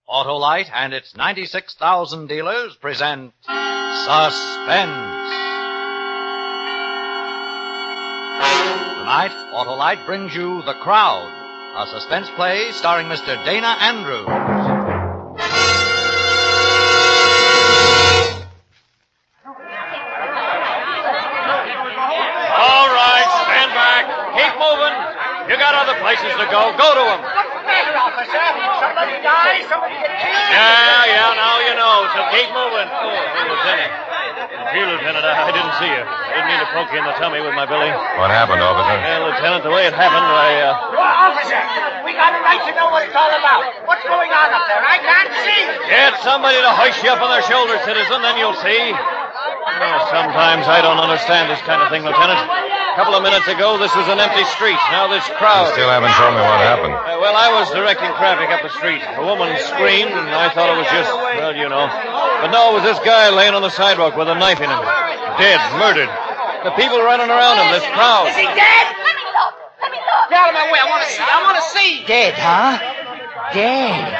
Autolite and its 96,000 dealers present Suspense. Tonight, Autolite brings you The Crowd, a suspense play starring Mr. Dana Andrews. All right, stand back. Keep moving. You got other places to go. Go to them. What's the matter, officer? Somebody died? Somebody get killed? Yeah, now you know, so keep moving. Lieutenant. I didn't see you. I didn't mean to poke you in the tummy with my billy. What happened, officer? Lieutenant, the way it happened, Officer, we got a right to know what it's all about. What's going on up there? I can't see. Get somebody to hoist you up on their shoulders, citizen, then you'll see. Sometimes I don't understand this kind of thing, Lieutenant. A couple of minutes ago, this was an empty street. Now this crowd... You still haven't told me what happened. Well, I was directing traffic up the street. A woman screamed, and I thought it was just, well, you know. But no, it was this guy laying on the sidewalk with a knife in him. Dead, murdered. The people running around him, this crowd. Is he dead? Let me look. Get out of my way. I want to see. Dead, huh? Dead.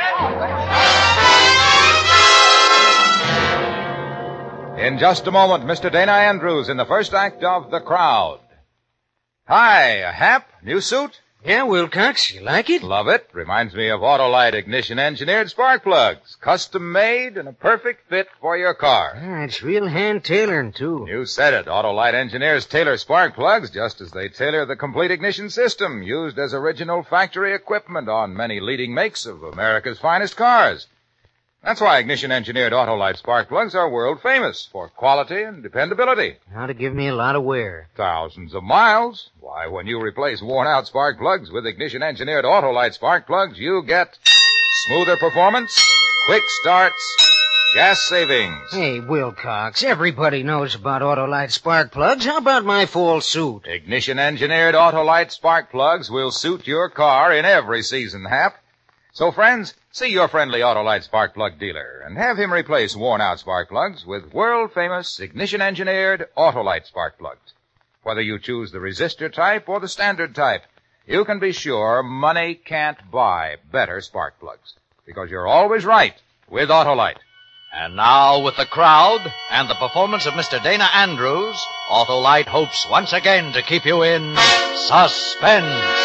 In just a moment, Mr. Dana Andrews in the first act of The Crowd. Hi, Hap, new suit? Yeah, Wilcox, you like it? Love it. Reminds me of Autolite ignition-engineered spark plugs. Custom-made and a perfect fit for your car. Yeah, it's real hand-tailoring, too. You said it. Autolite engineers tailor spark plugs just as they tailor the complete ignition system used as original factory equipment on many leading makes of America's finest cars. That's why ignition-engineered Autolite spark plugs are world famous for quality and dependability. Ought to give me a lot of wear. Thousands of miles. Why, when you replace worn-out spark plugs with ignition-engineered Autolite spark plugs, you get smoother performance, quick starts, gas savings. Hey, Wilcox, everybody knows about Autolite spark plugs. How about my fall suit? Ignition-engineered Autolite spark plugs will suit your car in every season, Hap. So, friends, see your friendly Autolite spark plug dealer and have him replace worn-out spark plugs with world-famous ignition-engineered Autolite spark plugs. Whether you choose the resistor type or the standard type, you can be sure money can't buy better spark plugs, because you're always right with Autolite. And now, with The Crowd and the performance of Mr. Dana Andrews, Autolite hopes once again to keep you in suspense.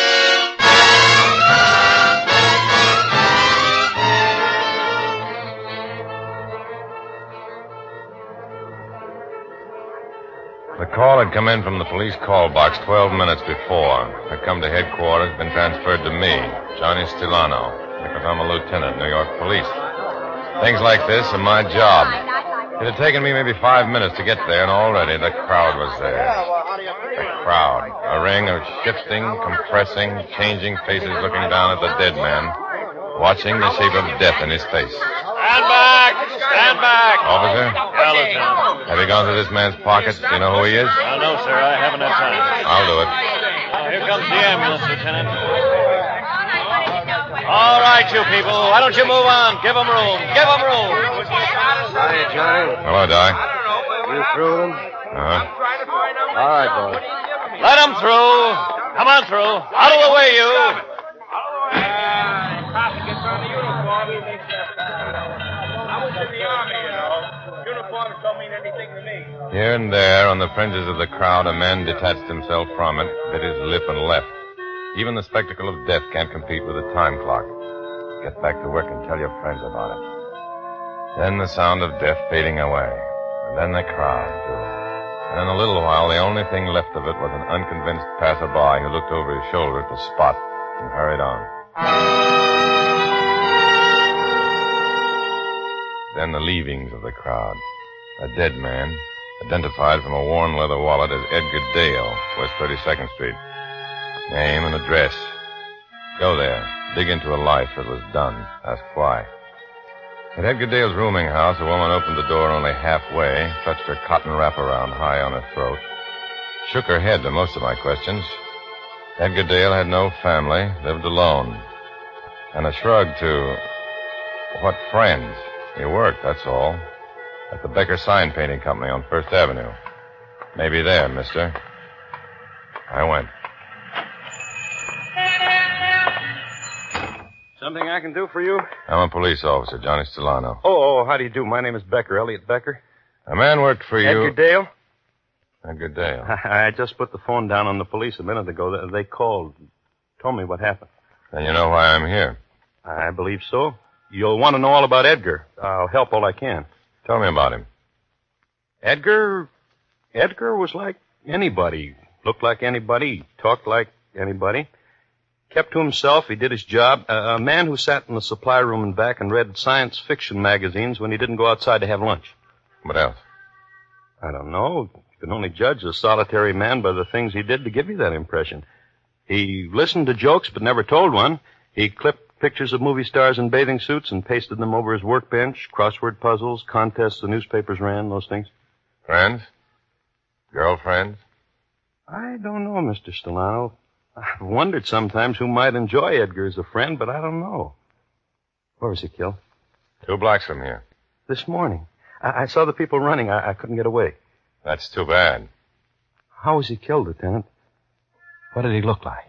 The call had come in from the police call box 12 minutes before. Had come to headquarters, been transferred to me, Johnny Stilano, because I'm a lieutenant, New York Police. Things like this are my job. It had taken me maybe 5 minutes to get there, and already the crowd was there. The crowd. A ring of shifting, compressing, changing faces looking down at the dead man, watching the shape of death in his face. Stand back! Stand back! Officer? Yeah, Lieutenant. Have you gone through this man's pockets? Do you know who he is? No, sir, I haven't had time. I'll do it. Here comes the ambulance, Lieutenant. All right, you people. Why don't you move on? Give them room. Give them room. Hi, Johnny. Hello, Doc. You through them? Uh-huh. All right, boy. Let them through. Come on through. Out of the way, you. Here and there, on the fringes of the crowd, a man detached himself from it, bit his lip, and left. Even the spectacle of death can't compete with a time clock. Get back to work and tell your friends about it. Then the sound of death fading away. And then the crowd, too. And in a little while, the only thing left of it was an unconvinced passerby who looked over his shoulder at the spot and hurried on. Then the leavings of the crowd. A dead man, identified from a worn leather wallet as Edgar Dale, West 32nd Street. Name and address. Go there. Dig into a life that was done. Ask why. At Edgar Dale's rooming house, a woman opened the door only halfway, clutched her cotton wraparound high on her throat, shook her head to most of my questions. Edgar Dale had no family, lived alone. And a shrug to, what friends? He worked, that's all. At the Becker Sign Painting Company on First Avenue. Maybe there, mister. I went. Something I can do for you? I'm a police officer, Johnny Stellano. Oh, how do you do? My name is Becker, Elliot Becker. A man worked for you. Edgar Dale? Edgar Dale. I just put the phone down on the police a minute ago. They called, told me what happened. Then you know why I'm here. I believe so. You'll want to know all about Edgar. I'll help all I can. Tell me about him. Edgar was like anybody. Looked like anybody. Talked like anybody. Kept to himself. He did his job. A man who sat in the supply room and back and read science fiction magazines when he didn't go outside to have lunch. What else? I don't know. You can only judge a solitary man by the things he did to give you that impression. He listened to jokes but never told one. He clipped pictures of movie stars in bathing suits and pasted them over his workbench, crossword puzzles, contests the newspapers ran, those things. Friends? Girlfriends? I don't know, Mr. Stellano. I've wondered sometimes who might enjoy Edgar as a friend, but I don't know. Where was he killed? 2 blocks from here. This morning. I saw the people running. I couldn't get away. That's too bad. How was he killed, Lieutenant? What did he look like?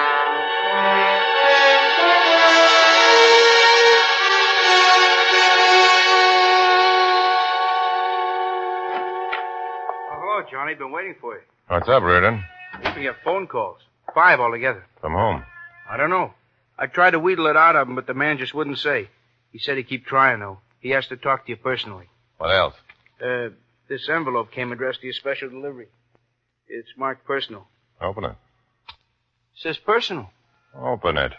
Oh, Johnny, been waiting for you. What's up, Reardon? We get phone calls. 5 altogether. From whom? I don't know. I tried to wheedle it out of him, but the man just wouldn't say. He said he'd keep trying, though. He has to talk to you personally. What else? This envelope came addressed to your special delivery. It's marked personal. Open it. It says personal. Open it.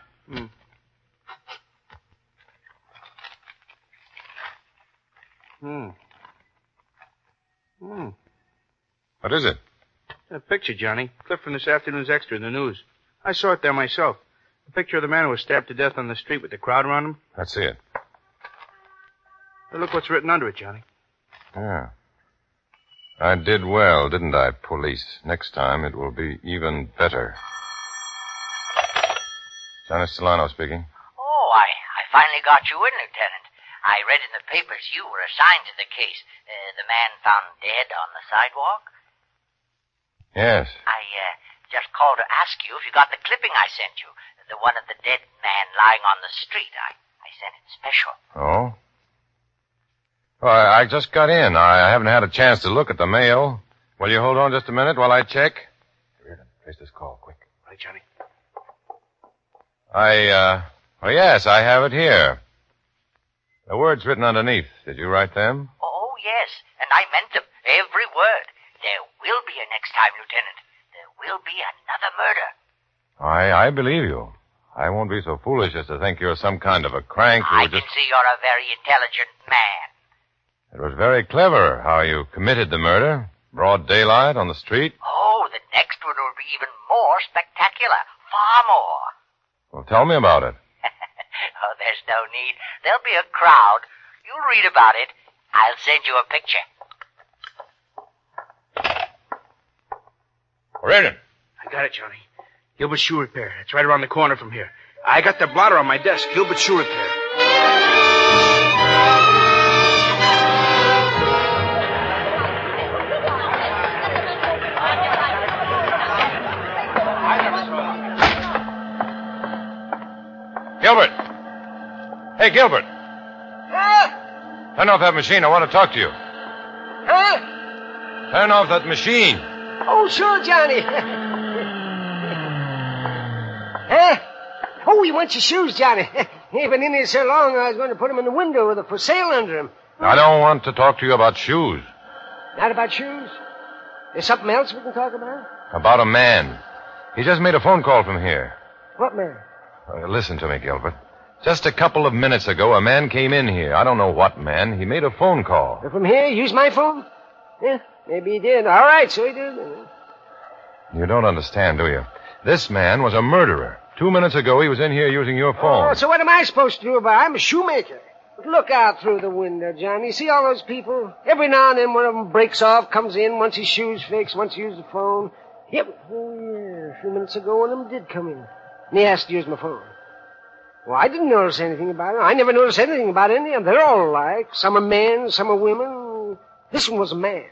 What is it? A picture, Johnny. Clip from this afternoon's extra in the news. I saw it there myself. A picture of the man who was stabbed to death on the street with the crowd around him. Let's see it. Hey, look what's written under it, Johnny. Yeah. I did well, didn't I, police? Next time it will be even better. Johnny Stellano speaking. Oh, I finally got you in, Lieutenant. I read in the papers you were assigned to the case. The man found dead on the sidewalk. Yes. I just called to ask you if you got the clipping I sent you. The one of the dead man lying on the street. I sent it special. Oh? Well, I just got in. I haven't had a chance to look at the mail. Will you hold on just a minute while I check? Place this call, quick. Right, Johnny. Well, yes, I have it here. The words written underneath. Did you write them? Oh, yes, and I meant them. Every word. There will be a next time, Lieutenant. There will be another murder. I believe you. I won't be so foolish as to think you're some kind of a crank who I just... can see you're a very intelligent man. It was very clever how you committed the murder. Broad daylight on the street. Oh, the next one will be even more spectacular. Far more. Well, tell me about it. Oh, there's no need. There'll be a crowd. You'll read about it. I'll send you a picture. Reardon. I got it, Johnny. Gilbert Shoe Repair. It's right around the corner from here. I got the blotter on my desk. Gilbert Shoe Repair. Gilbert. Hey, Gilbert. Huh? Turn off that machine. I want to talk to you. Huh? Turn off that machine. Oh, sure, Johnny. Huh? Oh, he wants your shoes, Johnny. He's been in here so long, I was going to put him in the window with a for sale under him. I don't want to talk to you about shoes. Not about shoes? There's something else we can talk about? About a man. He just made a phone call from here. What man? Listen to me, Gilbert. Just a couple of minutes ago, a man came in here. I don't know what man. He made a phone call. From here? Use my phone? Yeah, maybe he did. All right, so he did. You don't understand, do you? This man was a murderer. 2 minutes ago, he was in here using your phone. Oh, so what am I supposed to do about it? I'm a shoemaker. But look out through the window, Johnny. See all those people? Every now and then one of them breaks off, comes in, wants his shoes fixed, wants to use the phone. Yep. Oh, yeah. A few minutes ago, one of them did come in. And he asked to use my phone. Well, I didn't notice anything about it. I never noticed anything about any of them. They're all alike. Some are men, some are women. This one was a man.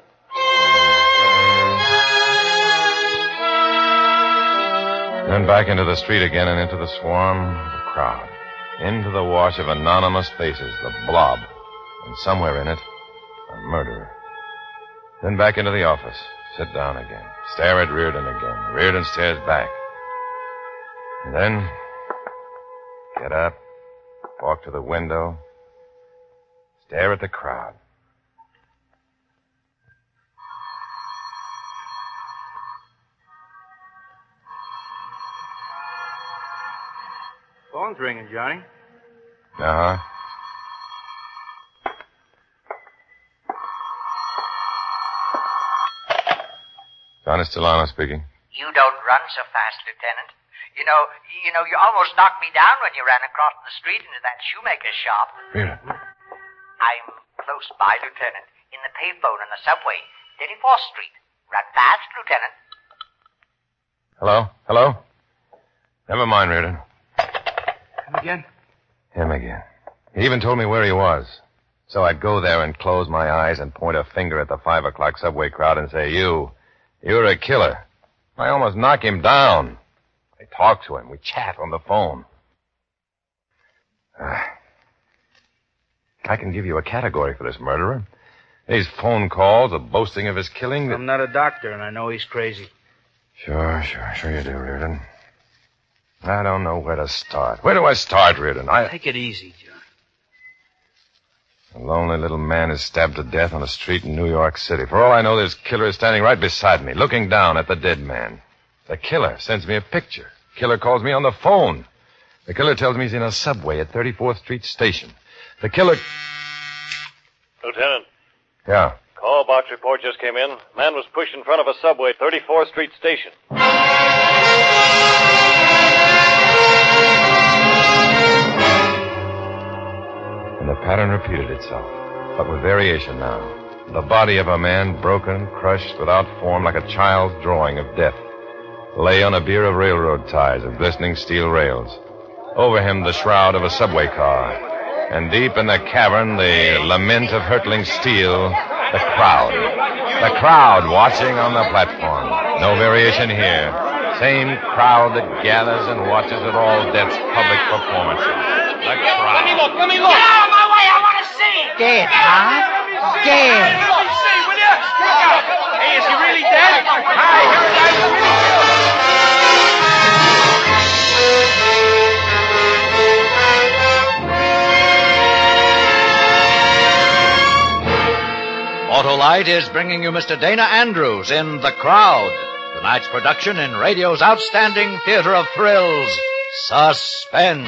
Then back into the street again and into the swarm of the crowd. Into the wash of anonymous faces, the blob. And somewhere in it, a murderer. Then back into the office. Sit down again. Stare at Reardon again. Reardon stares back. And then, get up, walk to the window, stare at the crowd. Phone's ringing, Johnny. Uh-huh. Johnny Stellano speaking. You don't run so fast, Lieutenant. You know, you almost knocked me down when you ran across the street into that shoemaker's shop. Reardon. I'm close by, Lieutenant, in the payphone on the subway, 34th Street. Run fast, Lieutenant. Hello? Never mind, Reardon. Him again? Him again. He even told me where he was. So I'd go there and close my eyes and point a finger at the 5 o'clock subway crowd and say, you're a killer. I almost knock him down. I talk to him. We chat on the phone. I can give you a category for this murderer. These phone calls, the boasting of his killing. I'm not a doctor, and I know he's crazy. Sure you do, Reardon. I don't know where to start. Where do I start, Reardon? Take it easy, John. A lonely little man is stabbed to death on a street in New York City. For all I know, this killer is standing right beside me, looking down at the dead man. The killer sends me a picture. The killer calls me on the phone. The killer tells me he's in a subway at 34th Street Station. The killer... Lieutenant. Yeah. Call box report just came in. Man was pushed in front of a subway at 34th Street Station. And the pattern repeated itself, but with variation now. The body of a man, broken, crushed, without form, like a child's drawing of death, lay on a bier of railroad ties of glistening steel rails. Over him, the shroud of a subway car. And deep in the cavern, the lament of hurtling steel, the crowd. The crowd watching on the platform. No variation here. Same crowd that gathers and watches at all death's public performances. The crowd. Let me look. Get out of my way. I want to see. Dead, huh? Dead. Hey, is he really dead? I heard I was really Autolite is bringing you Mr. Dana Andrews in The Crowd, tonight's production in radio's outstanding theater of thrills, Suspense.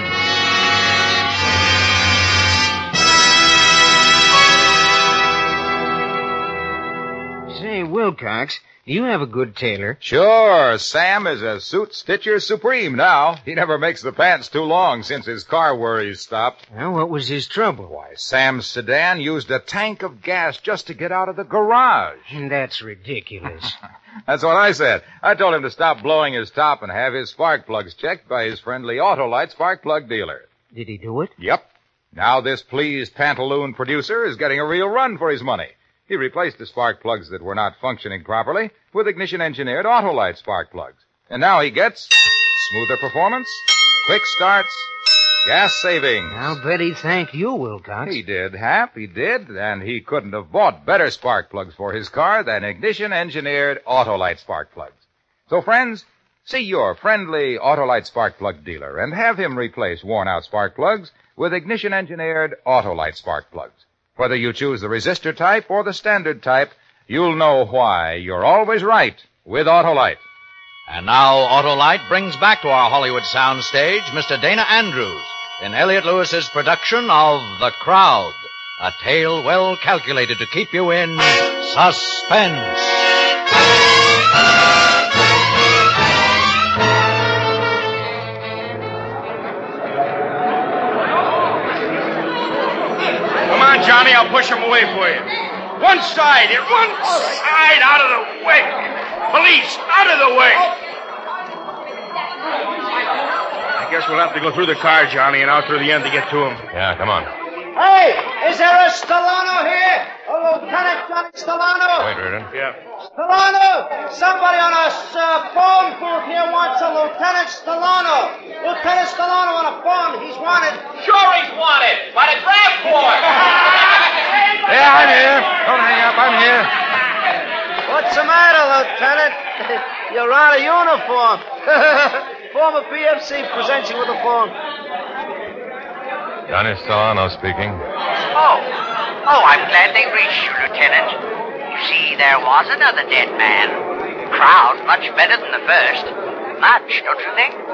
Say, Wilcox, you have a good tailor. Sure, Sam is a suit stitcher supreme now. He never makes the pants too long since his car worries stopped. Well, what was his trouble? Why, Sam's sedan used a tank of gas just to get out of the garage. That's ridiculous. That's what I said. I told him to stop blowing his top and have his spark plugs checked by his friendly Autolite spark plug dealer. Did he do it? Yep. Now this pleased pantaloon producer is getting a real run for his money. He replaced the spark plugs that were not functioning properly with ignition-engineered Autolite spark plugs. And now he gets smoother performance, quick starts, gas savings. I'll bet he thanked you, Wilcox. He did, Hap, he did. And he couldn't have bought better spark plugs for his car than ignition-engineered Autolite spark plugs. So, friends, see your friendly Autolite spark plug dealer and have him replace worn-out spark plugs with ignition-engineered Autolite spark plugs. Whether you choose the resistor type or the standard type, you'll know why you're always right with Autolite. And now Autolite brings back to our Hollywood soundstage Mr. Dana Andrews in Elliot Lewis's production of The Crowd, a tale well calculated to keep you in suspense. Johnny, I'll push him away for you. One side, out of the way. Police, out of the way. I guess we'll have to go through the car, Johnny, and out through the end to get to him. Yeah, come on. Hey, is there a Stellano here? A Lieutenant Johnny Stellano? Wait, Reardon. Yeah. Stellano! Somebody on a phone booth here wants a Lieutenant Stellano. Lieutenant Stellano on a phone. He's wanted. Sure he's wanted. By the draft board. Yeah, I'm here. Don't hang up. I'm here. What's the matter, Lieutenant? You're out of uniform. Former PFC presents you with a phone. Johnny Stellano speaking. Oh, I'm glad they reached you, Lieutenant. You see, there was another dead man. The crowd much better than the first. Much, don't you think?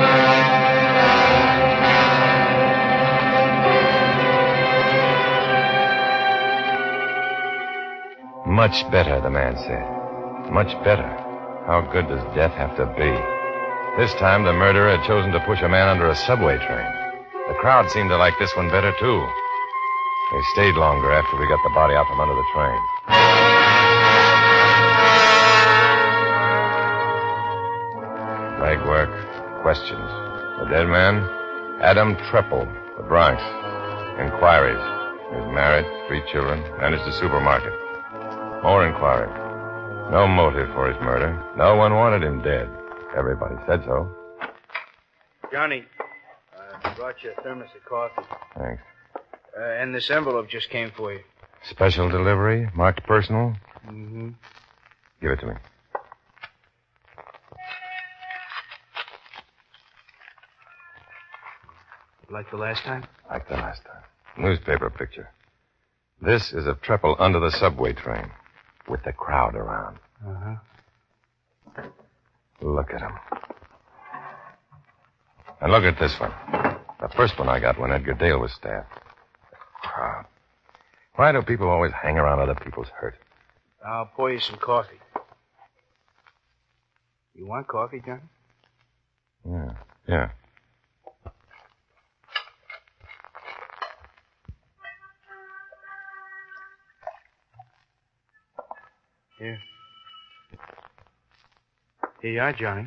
Much better, the man said. Much better. How good does death have to be? This time, the murderer had chosen to push a man under a subway train. The crowd seemed to like this one better, too. They stayed longer after we got the body out from under the train. Legwork, questions. The dead man? Adam Treppel, the Bronx. Inquiries. He was married, 3 children, managed a supermarket. More inquiries. No motive for his murder. No one wanted him dead. Everybody said so. Johnny, I brought you a thermos of coffee. Thanks. And this envelope just came for you. Special delivery, marked personal. Mm-hmm. Give it to me. Like the last time? Like the last time. Newspaper picture. This is of Treppel under the subway train, with the crowd around. Uh-huh. Look at him. And look at this one. The first one I got when Edgar Dale was stabbed. The crowd. Why do people always hang around other people's hurt? I'll pour you some coffee. You want coffee, Johnny? Yeah. Here. Here you are, Johnny.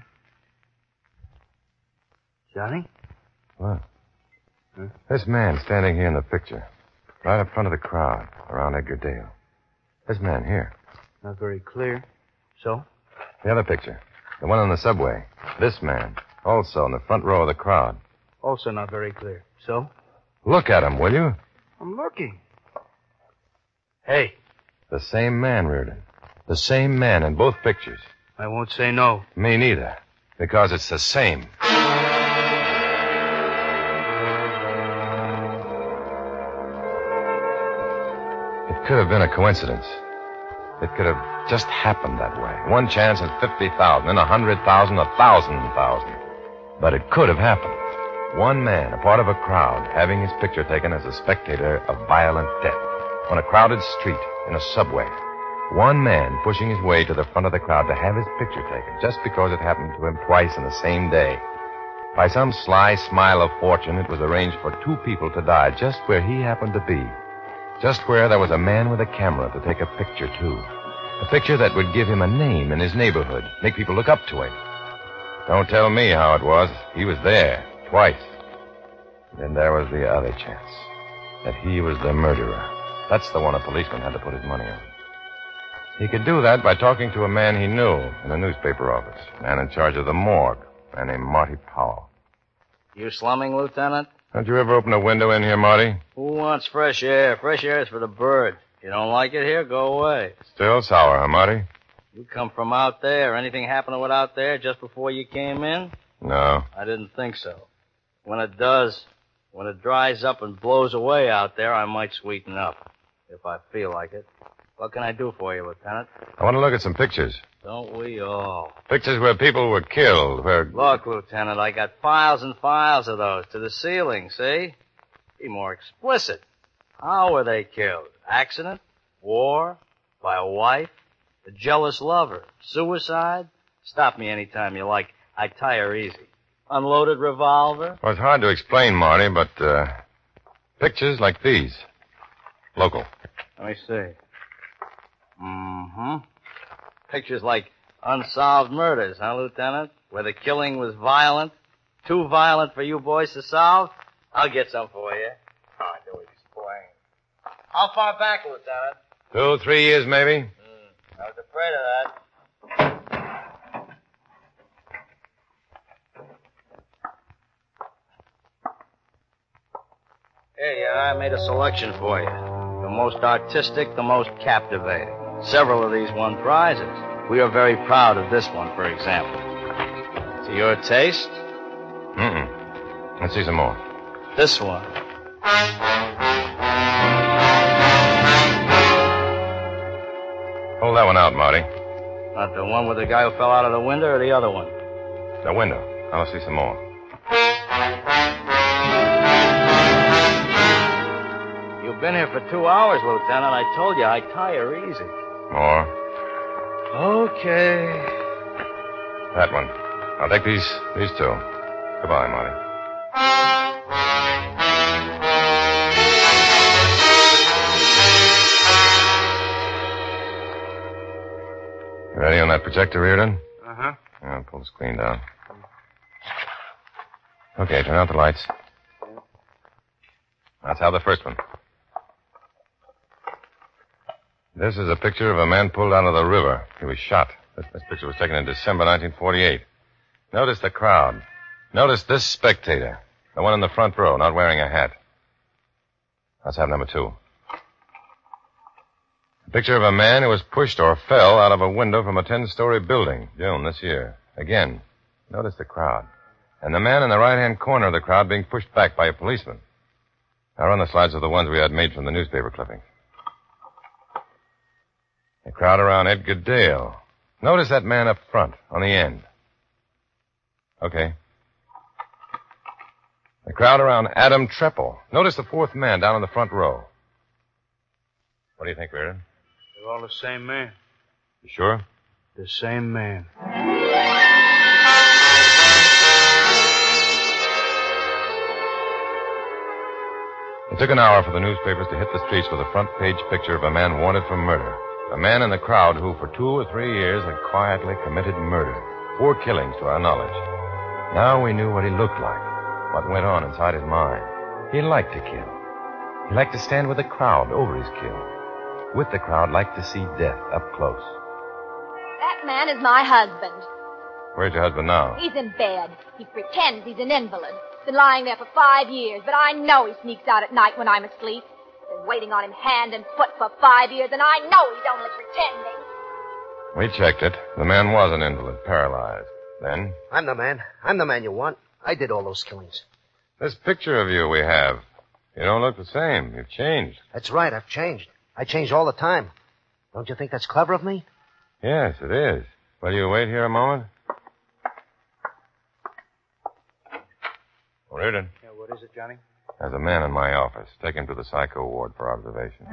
Johnny? What? Huh? This man standing here in the picture, right up front of the crowd, around Edgar Dale. This man here. Not very clear. So? The other picture, the one on the subway. This man, also in the front row of the crowd. Also not very clear. So? Look at him, will you? I'm looking. Hey. The same man, Reardon. The same man in both pictures. I won't say no. Me neither. Because it's the same. It could have been a coincidence. It could have just happened that way. One chance in 50,000, in 100,000, 1,000,000. But it could have happened. One man, a part of a crowd, having his picture taken as a spectator of violent death. On a crowded street, in a subway. One man pushing his way to the front of the crowd to have his picture taken, just because it happened to him twice in the same day. By some sly smile of fortune, it was arranged for 2 people to die just where he happened to be. Just where there was a man with a camera to take a picture, too. A picture that would give him a name in his neighborhood, make people look up to him. Don't tell me how it was. He was there, twice. Then there was the other chance, that he was the murderer. That's the one a policeman had to put his money on. He could do that by talking to a man he knew in a newspaper office, a man in charge of the morgue, a man named Marty Powell. You slumming, Lieutenant? Don't you ever open a window in here, Marty? Who wants fresh air? Fresh air is for the birds. You don't like it here, go away. Still sour, huh, Marty? You come from out there. Anything happen to it out there just before you came in? No. I didn't think so. When it does, when it dries up and blows away out there, I might sweeten up, if I feel like it. What can I do for you, Lieutenant? I want to look at some pictures. Don't we all? Pictures where people were killed, where... Look, Lieutenant, I got files and files of those to the ceiling, see? Be more explicit. How were they killed? Accident? War? By a wife? A jealous lover? Suicide? Stop me anytime you like. I tire easy. Unloaded revolver? Well, it's hard to explain, Marty, but, pictures like these. Local. Let me see. Mm-hmm. Pictures like unsolved murders, huh, Lieutenant? Where the killing was violent. Too violent for you boys to solve? I'll get some for you. Oh, I knew he was How far back, Lieutenant? 2, 3 years, maybe. I was afraid of that. Here, I made a selection for you. The most artistic, the most captivating. Several of these won prizes. We are very proud of this one, for example. To your taste? Let's see some more. This one. Hold that one out, Marty. Not the one with the guy who fell out of the window or the other one? The window. I'll see some more. You've been here for 2 hours, Lieutenant. I told you I tire easy. More. Okay. That one. I'll take these two. Goodbye, Marty. You ready on that projector, Reardon? Uh-huh. I'll pull the screen down. Okay, turn out the lights. That's how the first one. This is a picture of a man pulled out of the river. He was shot. This picture was taken in December 1948. Notice the crowd. Notice this spectator. The one in the front row, not wearing a hat. Let's have number 2. A picture of a man who was pushed or fell out of a window from a 10-story building, June this year. Again, notice the crowd. And the man in the right-hand corner of the crowd being pushed back by a policeman. Now run the slides of the ones we had made from the newspaper clippings. The crowd around Edgar Dale. Notice that man up front, on the end. Okay. The crowd around Adam Treple. Notice the 4th man down in the front row. What do you think, Reardon? They're all the same man. You sure? The same man. It took an hour for the newspapers to hit the streets with a front-page picture of a man wanted for murder. A man in the crowd who, for 2 or 3 years, had quietly committed murder. 4 killings, to our knowledge. Now we knew what he looked like, what went on inside his mind. He liked to kill. He liked to stand with the crowd over his kill. With the crowd, liked to see death up close. That man is my husband. Where's your husband now? He's in bed. He pretends he's an invalid. Been lying there for 5 years, but I know he sneaks out at night when I'm asleep. Been waiting on him hand and foot for 5 years, and I know he's only pretending. We checked it. The man was an invalid, paralyzed. Then? I'm the man. I'm the man you want. I did all those killings. This picture of you we have. You don't look the same. You've changed. That's right. I've changed. I change all the time. Don't you think that's clever of me? Yes, it is. Will you wait here a moment? Reardon. Yeah, what is it, Johnny? There's a man in my office. Take him to the psycho ward for observation.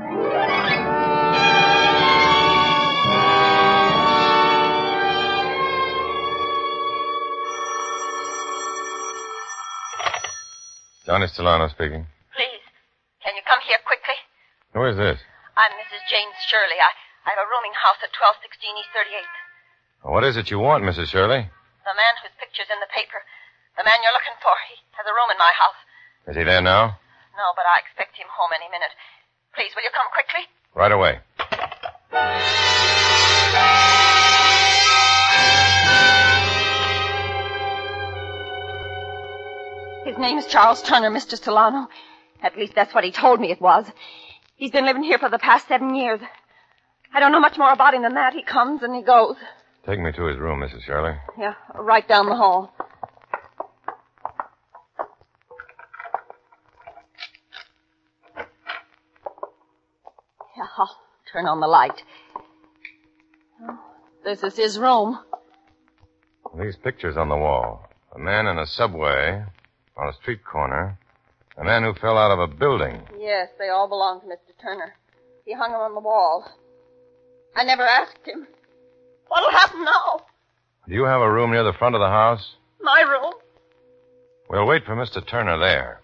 Johnny Stellano speaking. Please, can you come here quickly? Who is this? I'm Mrs. Jane Shirley. I have a rooming house at 1216 East 38th. What is it you want, Mrs. Shirley? The man whose picture's in the paper. The man you're looking for. He has a room in my house. Is he there now? No, but I expect him home any minute. Please, will you come quickly? Right away. His name's Charles Turner, Mr. Solano. At least that's what he told me it was. He's been living here for the past 7 years. I don't know much more about him than that. He comes and he goes. Take me to his room, Mrs. Shirley. Yeah, right down the hall. Yeah, I'll turn on the light. Oh, this is his room. These pictures on the wall. A man in a subway, on a street corner. A man who fell out of a building. Yes, they all belong to Mr. Turner. He hung them on the wall. I never asked him. What'll happen now? Do you have a room near the front of the house? My room? We'll wait for Mr. Turner there.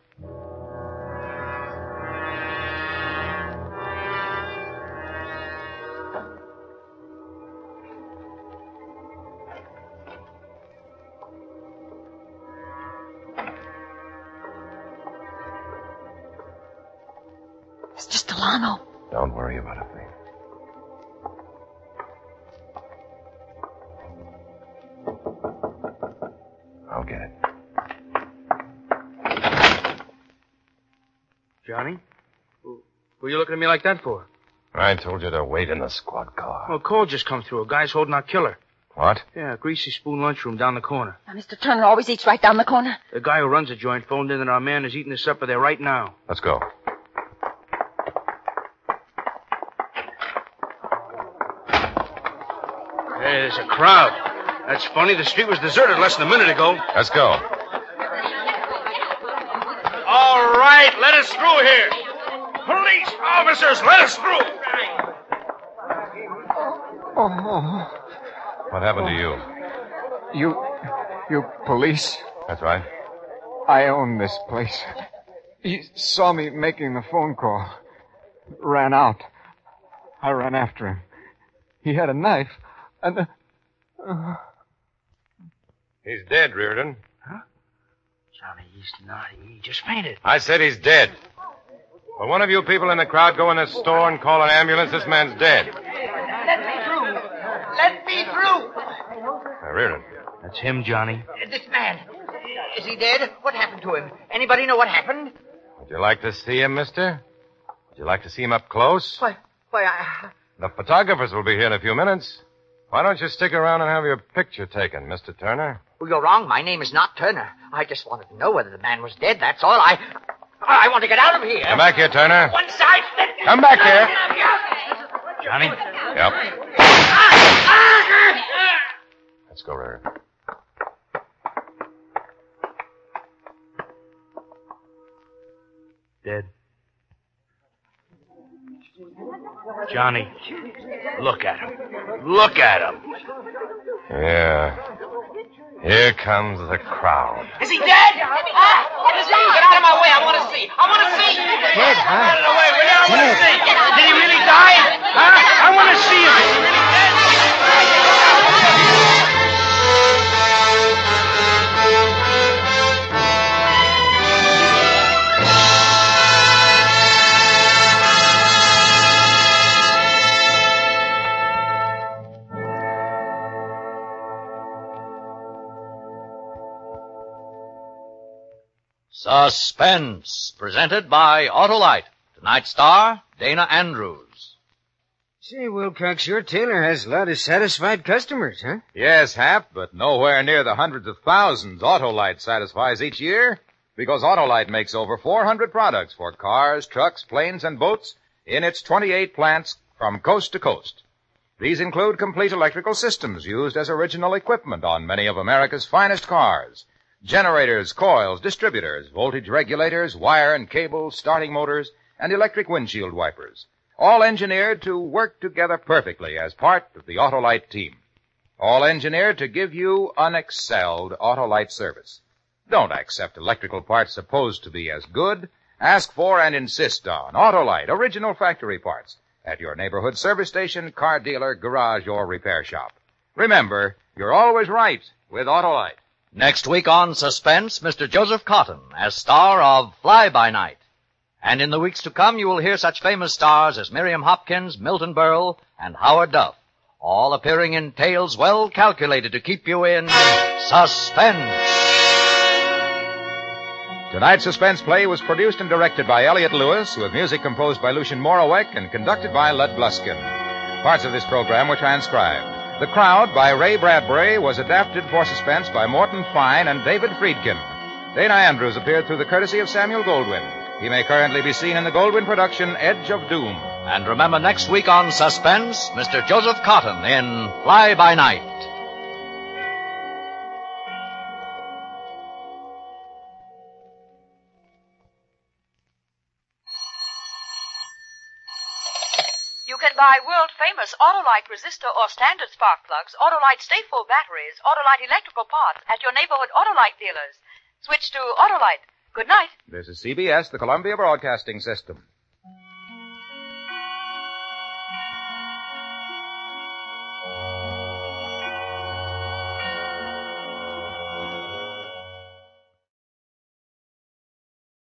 Mr. Stellano. Don't worry about a thing. I'll get it. Johnny? Who are you looking at me like that for? I told you to wait in the squad car. Well, a call just come through. A guy's holding our killer. What? Yeah, Greasy Spoon lunchroom down the corner. Now, Mr. Turner always eats right down the corner. The guy who runs the joint phoned in that our man is eating his supper there right now. Let's go. Hey, there's a crowd. That's funny. The street was deserted less than a minute ago. Let's go. All right, let us through here. Police officers, let us through. Oh, What happened to you? you police? That's right. I own this place. He saw me making the phone call. Ran out. I ran after him. He had a knife, and... He's dead, Reardon. Johnny, he's not. He just fainted. I said he's dead. Will one of you people in the crowd go in this store and call an ambulance? This man's dead. Let me through. Let me through. Reardon. That's him, Johnny. This man. Is he dead? What happened to him? Anybody know what happened? Would you like to see him, mister? Would you like to see him up close? Why, The photographers will be here in a few minutes. Why don't you stick around and have your picture taken, Mr. Turner? Well, you're wrong. My name is not Turner. I just wanted to know whether the man was dead. That's all. I want to get out of here. Come back here, Turner. One side. Come back here. Johnny? Yep. Let's go, Reardon. Dead. Johnny, look at him. Look at him. Yeah. Here comes the crowd. Is he dead? Let me see. Get out of my way. I want to see. Dead, huh? Out of the way, will you? I want to see. Did he really die? Huh? I want to see him. Is he really dead? Suspense, presented by Autolite. Tonight's star, Dana Andrews. Say, Wilcox, your tailor has a lot of satisfied customers, huh? Yes, Hap, but nowhere near the hundreds of thousands Autolite satisfies each year, because Autolite makes over 400 products for cars, trucks, planes, and boats in its 28 plants from coast to coast. These include complete electrical systems used as original equipment on many of America's finest cars. Generators, coils, distributors, voltage regulators, wire and cable, starting motors, and electric windshield wipers. All engineered to work together perfectly as part of the Autolite team. All engineered to give you unexcelled Autolite service. Don't accept electrical parts supposed to be as good. Ask for and insist on Autolite original factory parts at your neighborhood service station, car dealer, garage, or repair shop. Remember, you're always right with Autolite. Next week on Suspense, Mr. Joseph Cotton as star of Fly By Night. And in the weeks to come, you will hear such famous stars as Miriam Hopkins, Milton Berle, and Howard Duff, all appearing in tales well calculated to keep you in suspense. Tonight's suspense play was produced and directed by Elliott Lewis, with music composed by Lucien Moraweck and conducted by Lud Bluskin. Parts of this program were transcribed. The Crowd by Ray Bradbury was adapted for suspense by Morton Fine and David Friedkin. Dana Andrews appeared through the courtesy of Samuel Goldwyn. He may currently be seen in the Goldwyn production Edge of Doom. And remember, next week on Suspense, Mr. Joseph Cotton in Fly By Night. You can buy world-famous Autolite resistor or standard spark plugs, Autolite Stay-Full batteries, Autolite electrical parts at your neighborhood Autolite dealers. Switch to Autolite. Good night. This is CBS, the Columbia Broadcasting System.